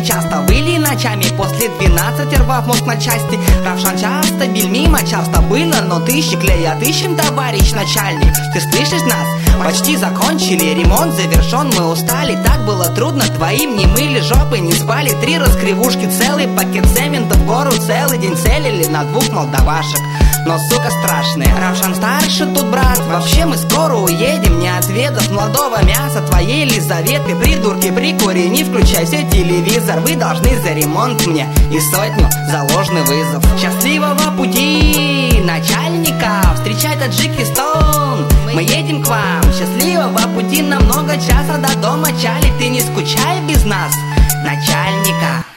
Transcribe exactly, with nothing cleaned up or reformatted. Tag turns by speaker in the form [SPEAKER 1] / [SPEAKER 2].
[SPEAKER 1] часто выли ночами после двенадцати, рвав мозг на части. Равшан часто бил мимо, часто было, но тысячи клей отыщем, товарищ начальник. Ты слышишь нас? Почти закончили, ремонт завершен, мы устали. Так было трудно, твоим не мыли жопы, не спали. Три раскривушки, целый пакет цемента в гору, целый день целили на двух молдавашек. Но, сука, страшные. Равшан старше тут, брат. Вообще мы скоро уедем, не отведав молодого мяса твоей Елизаветы. Придурки, прикури, не включайся телевизор. Вы должны за ремонт мне и сотню за ложный вызов. Счастливого пути, начальника, встречай Таджикистан. Мы едем к вам. Счастливого пути, на много часа до дома, Чали. Ты не скучай без нас, начальника.